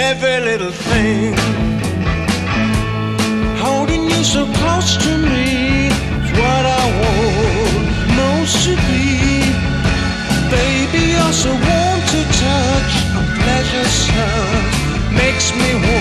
every little thing. Holding you so close to me is what I want most to be. Baby, you're so warm to touch, a pleasure such makes me want